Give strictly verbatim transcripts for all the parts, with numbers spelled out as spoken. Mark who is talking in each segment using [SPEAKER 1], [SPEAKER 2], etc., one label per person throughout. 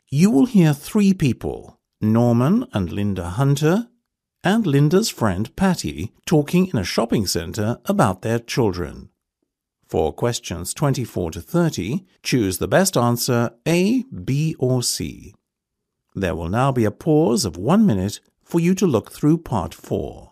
[SPEAKER 1] You will hear three people, Norman and Linda Hunter, and Linda's friend Patty, talking in a shopping centre about their children. For questions twenty-four to thirty, choose the best answer A, B or C. There will now be a pause of one minute for you to look through part four.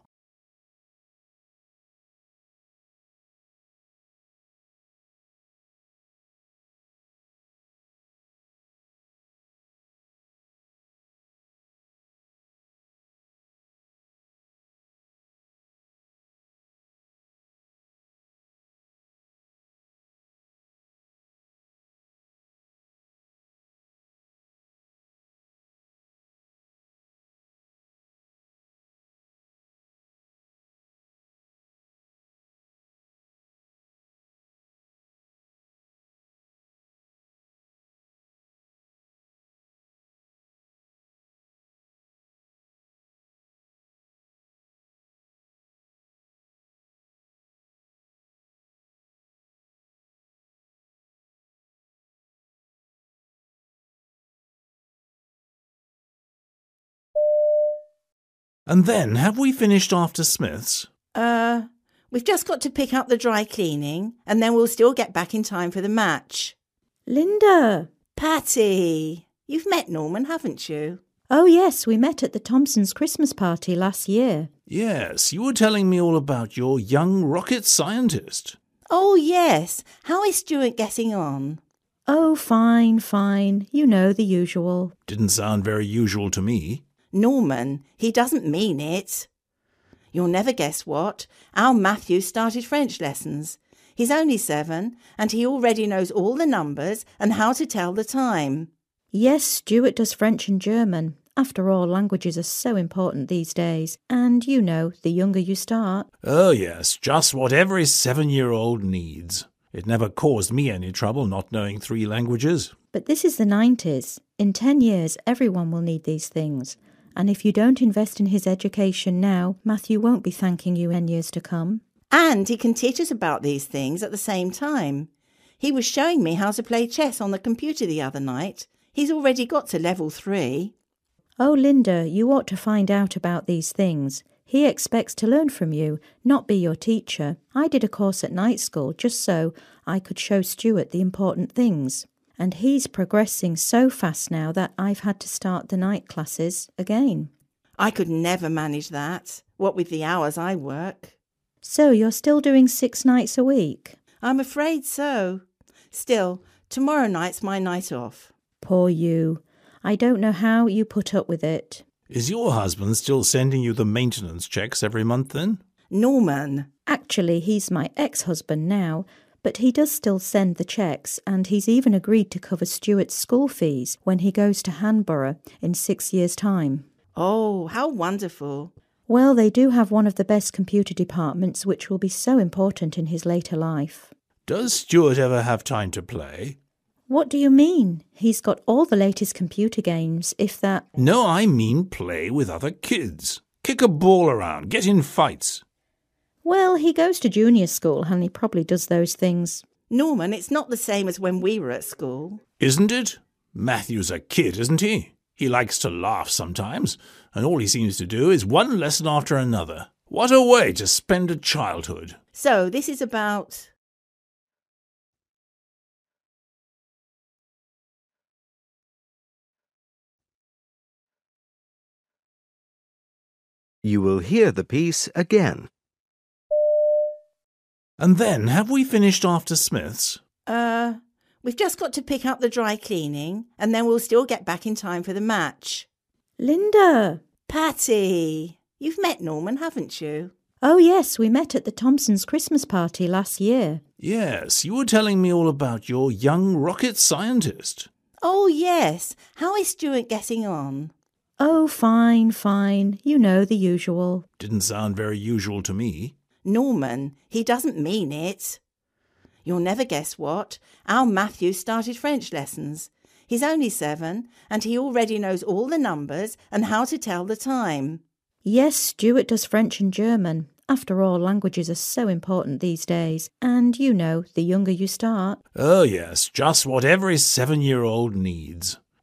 [SPEAKER 1] And then, have we finished after Smith's?
[SPEAKER 2] Uh, we've just got to pick up the dry cleaning and then we'll still get back in time for the match.
[SPEAKER 3] Linda!
[SPEAKER 2] Patty! You've met Norman, haven't you?
[SPEAKER 3] Oh yes, we met at the Thompsons' Christmas party last year.
[SPEAKER 1] Yes, you were telling me all about your young rocket scientist.
[SPEAKER 2] Oh yes, how is Stuart getting on?
[SPEAKER 3] Oh, fine, fine. You know, the usual.
[SPEAKER 1] Didn't sound very usual to me.
[SPEAKER 2] Norman, he doesn't mean it. You'll never guess what. Our Matthew started French lessons. He's only seven, and he already knows all the numbers and how to tell the time.
[SPEAKER 3] Yes, Stuart does French and German. After all, languages are so important these days. And, you know, the younger you start.
[SPEAKER 1] Oh yes, just what every seven-year-old needs. It never caused me any trouble not knowing three languages.
[SPEAKER 3] But this is the nineties. In ten years, everyone will need these things. And if you don't invest in his education now, Matthew won't be thanking you in years to come.
[SPEAKER 2] And he can teach us about these things at the same time. He was showing me how to play chess on the computer the other night. He's already got to level three.
[SPEAKER 3] Oh, Linda, you ought to find out about these things. He expects to learn from you, not be your teacher. I did a course at night school just so I could show Stuart the important things. And he's progressing so fast now that I've had to start the night classes again.
[SPEAKER 2] I could never manage that, what with the hours I work.
[SPEAKER 3] So you're still doing six nights a week?
[SPEAKER 2] I'm afraid so. Still, tomorrow night's my night off.
[SPEAKER 3] Poor you. I don't know how you put up with it.
[SPEAKER 1] Is your husband still sending you the maintenance checks every month then?
[SPEAKER 2] Norman.
[SPEAKER 3] Actually, he's my ex-husband now, but he does still send the cheques, and he's even agreed to cover Stuart's school fees when he goes to Hanborough in six years' time.
[SPEAKER 2] Oh, how wonderful.
[SPEAKER 3] Well, they do have one of the best computer departments, which will be so important in his later life.
[SPEAKER 1] Does Stuart ever have time to play?
[SPEAKER 3] What do you mean? He's got all the latest computer games, if that...
[SPEAKER 1] No, I mean play with other kids. Kick a ball around, get in fights.
[SPEAKER 3] Well, he goes to junior school and he probably does those things.
[SPEAKER 2] Norman, it's not the same as when we were at school.
[SPEAKER 1] Isn't it? Matthew's a kid, isn't he? He likes to laugh sometimes, and all he seems to do is one lesson after another. What a way to spend a childhood.
[SPEAKER 2] So, this is about...
[SPEAKER 4] You will hear the piece again.
[SPEAKER 1] And then, have we finished after Smith's?
[SPEAKER 2] Uh, we've just got to pick up the dry cleaning and then we'll still get back in time for the match.
[SPEAKER 3] Linda!
[SPEAKER 2] Patty! You've met Norman, haven't you?
[SPEAKER 3] Oh yes, we met at the Thompsons' Christmas party last year.
[SPEAKER 1] Yes, you were telling me all about your young rocket scientist.
[SPEAKER 2] Oh yes, how is Stuart getting on?
[SPEAKER 3] Oh, fine, fine. You know, the usual.
[SPEAKER 1] Didn't sound very usual to me.
[SPEAKER 2] Norman, he doesn't mean it. You'll never guess what. Our Matthew started French lessons. He's only seven, and he already knows all the numbers and how to tell the time.
[SPEAKER 3] Yes, Stuart does French and German. After all, languages are so important these days. And, you know, the younger you start.
[SPEAKER 1] Oh yes, just what every seven-year-old needs.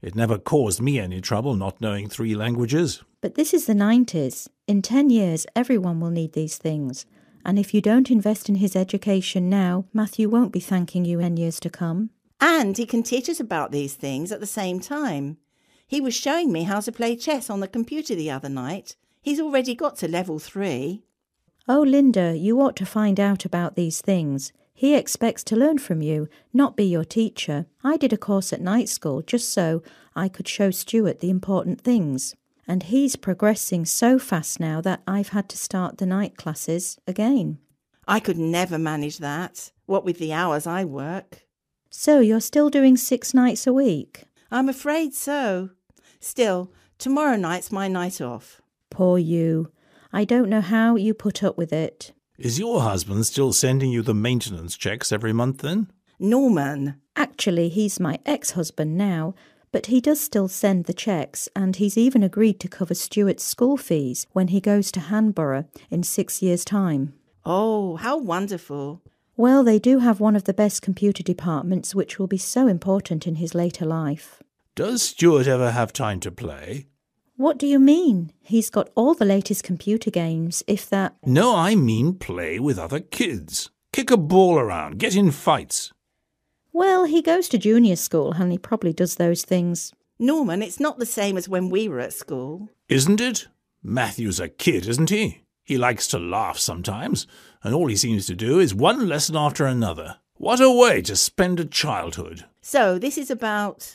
[SPEAKER 1] It never caused me any trouble not knowing three languages.
[SPEAKER 3] But this is the nineties. In ten years, everyone will need these things. And if you don't invest in his education now, Matthew won't be thanking you in years to come.
[SPEAKER 2] And he can teach us about these things at the same time. He was showing me how to play chess on the computer the other night. He's already got to level three.
[SPEAKER 3] Oh, Linda, you ought to find out about these things. He expects to learn from you, not be your teacher. I did a course at night school just so I could show Stuart the important things. And he's progressing so fast now that I've had to start the night classes again.
[SPEAKER 2] I could never manage that, what with the hours I work.
[SPEAKER 3] So you're still doing six nights a week?
[SPEAKER 2] I'm afraid so. Still, tomorrow night's my night off.
[SPEAKER 3] Poor you. I don't know how you put up with it.
[SPEAKER 1] Is your husband still sending you the maintenance checks every month then?
[SPEAKER 2] Norman.
[SPEAKER 3] Actually, he's my ex-husband now, but he does still send the checks, and he's even agreed to cover Stuart's school fees when he goes to Hanborough in six years' time.
[SPEAKER 2] Oh, how wonderful.
[SPEAKER 3] Well, they do have one of the best computer departments, which will be so important in his later life.
[SPEAKER 1] Does Stuart ever have time to play?
[SPEAKER 3] What do you mean? He's got all the latest computer games, if that...
[SPEAKER 1] No, I mean play with other kids. Kick a ball around, get in fights.
[SPEAKER 3] Well, he goes to junior school and he probably does those things.
[SPEAKER 2] Norman, it's not the same as when we were at school.
[SPEAKER 1] Isn't it? Matthew's a kid, isn't he? He likes to laugh sometimes, and all he seems to do is one lesson after another. What a way to spend a childhood.
[SPEAKER 2] So this is about...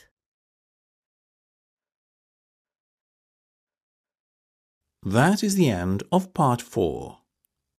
[SPEAKER 1] That is the end of part four.